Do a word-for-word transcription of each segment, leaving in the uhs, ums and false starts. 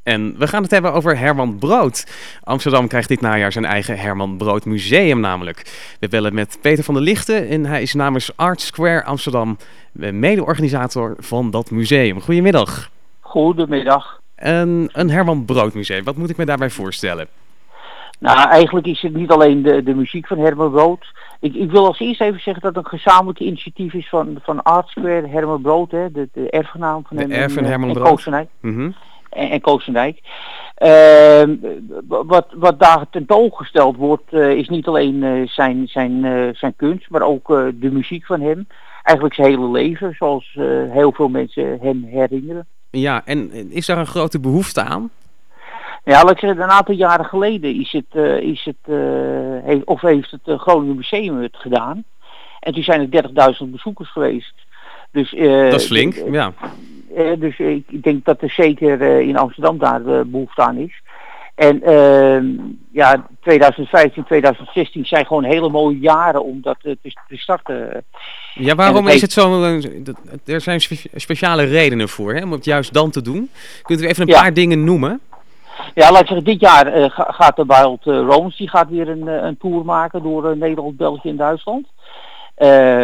En we gaan het hebben over Herman Brood. Amsterdam krijgt dit najaar zijn eigen Herman Brood Museum namelijk. We bellen met Peter van der Lichten en hij is namens Art Square Amsterdam mede-organisator van dat museum. Goedemiddag. Goedemiddag. Een, een Herman Brood Museum, wat moet ik me daarbij voorstellen? Nou, eigenlijk is het niet alleen de, de muziek van Herman Brood. Ik, ik wil als eerst even zeggen dat het een gezamenlijk initiatief is van, van Art Square, Herman Brood, hè, de, de erfgenaam van de hem erf van en, Herman en Brood. Koosendijk. Mm-hmm. En, en Koosendijk. Uh, wat, wat daar tentoongesteld wordt, uh, is niet alleen uh, zijn, zijn, uh, zijn kunst, maar ook uh, de muziek van hem. Eigenlijk zijn hele leven, zoals uh, heel veel mensen hem herinneren. Ja, en is daar een grote behoefte aan? Ja, laat ik zeggen, een aantal jaren geleden is het, uh, is het uh, heeft, of heeft het uh, Groningen Museum het gedaan. En toen zijn er dertigduizend bezoekers geweest. Dus, uh, dat is flink, uh, ja. Uh, dus uh, ik denk dat er zeker uh, in Amsterdam daar uh, behoefte aan is. En uh, ja, twintig vijftien, twintig zestien zijn gewoon hele mooie jaren om dat uh, te, te starten. Ja, waarom is heeft... het zo... Er zijn spe- speciale redenen voor, hè, om het juist dan te doen. Kunt u even een ja. paar dingen noemen? Ja, laat ik zeggen, dit jaar uh, gaat de Wild uh, Romans, die gaat weer een, een tour maken door uh, Nederland, België en Duitsland. Uh,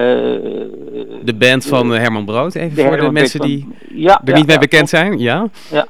de band van uh, Herman Brood, even de voor de mensen van, die ja, er ja, niet mee ja, bekend zijn. Ja. ja.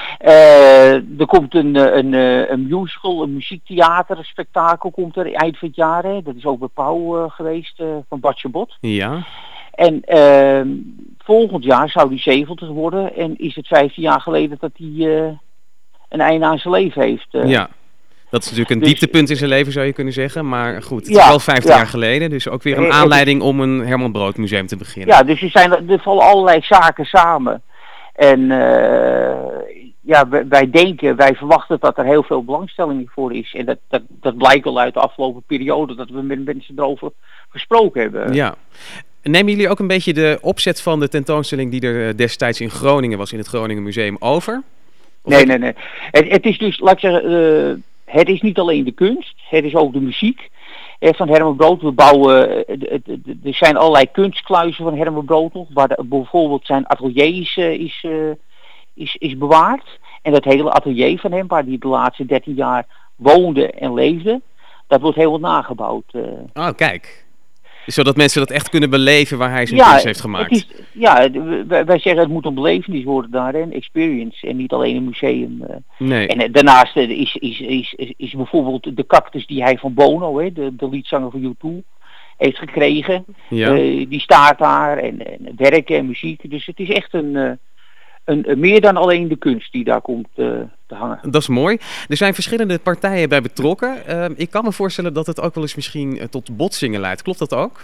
Uh, er komt een, een, een musical, een muziektheater, een spektakel komt er eind van het jaar. Hè. Dat is ook bij Pauw uh, geweest, uh, van Bartje Bot. Ja. En uh, volgend jaar zou die zeventig worden en is het vijftien jaar geleden dat hij uh, een einde aan zijn leven heeft. Uh. Ja. Dat is natuurlijk een dus, dieptepunt in zijn leven, zou je kunnen zeggen. Maar goed, het ja, is wel vijftig ja. jaar geleden. Dus ook weer een aanleiding om een Herman Brood museum te beginnen. Ja, dus er, zijn, er vallen allerlei zaken samen. En uh, ja, wij, wij denken, wij verwachten dat er heel veel belangstelling voor is. En dat, dat, dat blijkt wel uit de afgelopen periode dat we met mensen erover gesproken hebben. Ja. Nemen jullie ook een beetje de opzet van de tentoonstelling die er destijds in Groningen was, in het Groningen Museum, over? Of nee, nee, nee. Het, het is dus, laat ik zeggen... Uh, Het is niet alleen de kunst, het is ook de muziek eh, van Herman Brood. We bouwen, uh, er zijn allerlei kunstkluizen van Herman Brood nog, waar de, bijvoorbeeld zijn atelier is, uh, is, uh, is, is bewaard. En dat hele atelier van hem, waar hij de laatste dertien jaar woonde en leefde, dat wordt heel wat nagebouwd. Uh. Oh, kijk. Zodat mensen dat echt kunnen beleven waar hij zijn ja, kunst heeft gemaakt. Het is, ja, wij, wij zeggen het moet een belevenis worden daar, een experience en niet alleen een museum. Uh. Nee. En uh, daarnaast uh, is, is, is, is, is bijvoorbeeld de cactus die hij van Bono, hè, de, de liedzanger van U twee, heeft gekregen. Ja. Uh, die staat daar en, en werken en muziek. Dus het is echt een, uh, een, een meer dan alleen de kunst die daar komt uh, te hangen. Dat is mooi. Er zijn verschillende partijen bij betrokken. Uh, ik kan me voorstellen dat het ook wel eens misschien uh, tot botsingen leidt. Klopt dat ook?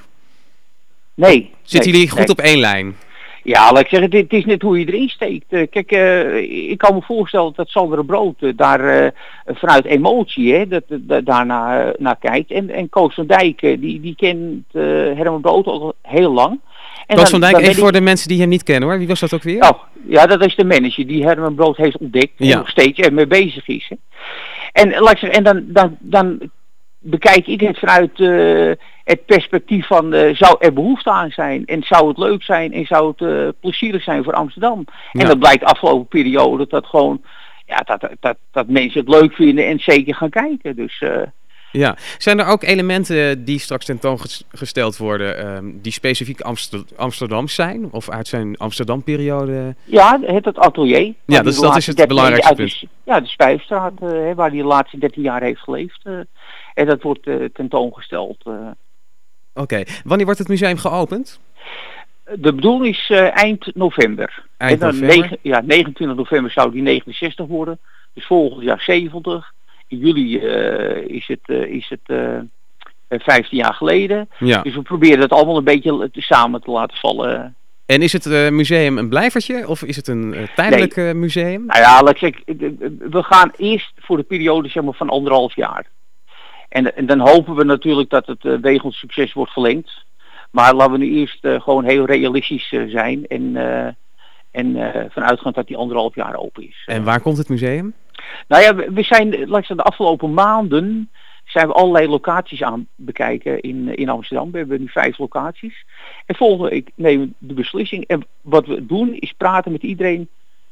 Nee. Zitten nee, jullie goed nee. op één lijn? Ja, laat ik zeggen, het is net hoe je erin steekt. Uh, kijk, uh, ik kan me voorstellen dat Sandra Brood uh, daar uh, vanuit emotie hè, dat, dat, daarna uh, naar kijkt. En, en Koos van Dijk, uh, die, die kent uh, Herman Brood al heel lang. En Koos dan, van Dijk, dan even ik... voor de mensen die hem niet kennen hoor. Wie was dat ook weer? Oh, ja, dat is de manager die Herman Brood heeft ontdekt en ja. nog steeds ermee bezig is. Hè. En, laat ik zeggen, en dan, dan, dan bekijk ik het vanuit uh, het perspectief van uh, zou er behoefte aan zijn en zou het leuk zijn en zou het uh, plezierig zijn voor Amsterdam. Ja. En dat blijkt de afgelopen periode dat dat gewoon ja, dat, dat, dat mensen het leuk vinden en zeker gaan kijken. Dus uh, ja, zijn er ook elementen die straks tentoongesteld worden um, die specifiek Amster- Amsterdam zijn of uit zijn Amsterdam-periode? Ja, het, het atelier. Ja, dus dat is het belangrijkste punt. De, ja, de Spijfstraat, uh, waar hij de laatste dertien jaar heeft geleefd. Uh, en dat wordt uh, tentoongesteld. Uh. Oké, okay. Wanneer wordt het museum geopend? De bedoeling is uh, eind november. Eind en dan november? negen, ja, negenentwintig november zou die negenenzestig worden. Dus volgend jaar zeventig. In juli uh, is het, uh, is het uh, vijftien jaar geleden. Ja. Dus we proberen het allemaal een beetje te, samen te laten vallen. En is het uh, museum een blijvertje of is het een uh, tijdelijk nee. uh, museum? Nou ja, laat ik zeggen, we gaan eerst voor de periode zeg maar, van anderhalf jaar. En, en dan hopen we natuurlijk dat het uh, wegens succes wordt verlengd. Maar laten we nu eerst uh, gewoon heel realistisch uh, zijn en, uh, en uh, vanuitgaand dat die anderhalf jaar open is. En waar komt het museum? Nou ja, we, we zijn laat ik zeggen, de afgelopen maanden zijn we allerlei locaties aan bekijken in, in Amsterdam. We hebben nu vijf locaties. En volgende week nemen we de beslissing. En wat we doen is praten met iedereen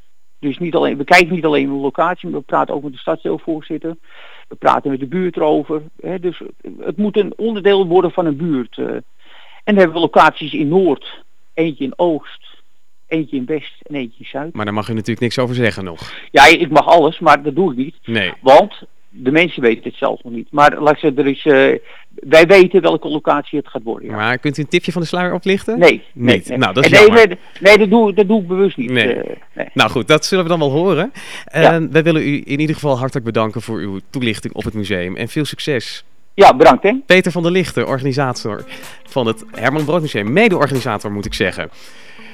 Dus niet alleen, we kijken niet alleen naar de locatie, maar we praten ook met de stadsdeelvoorzitter. We praten met de buurt erover. Hè, dus het moet een onderdeel worden van een buurt. Uh. En dan hebben we locaties in Noord, eentje in Oost, eentje in West en eentje in Zuid. Maar daar mag je natuurlijk niks over zeggen nog. Ja, ik mag alles, maar dat doe ik niet. Nee. Want de mensen weten het zelf nog niet. Maar laat ik zeggen, er is, uh, wij weten welke locatie het gaat worden. Ja. Maar kunt u een tipje van de sluier oplichten? Nee. nee niet. Nee. Nou, dat is nee, jammer. nee, nee, dat doe, dat doe ik bewust niet. Nee. Uh, nee. Nou goed, dat zullen we dan wel horen. Uh, Ja. Wij willen u in ieder geval hartelijk bedanken voor uw toelichting op het museum. En veel succes. Ja, bedankt hè. Peter van der Lichten, organisator van het Herman Brood Museum. Mede-organisator moet ik zeggen.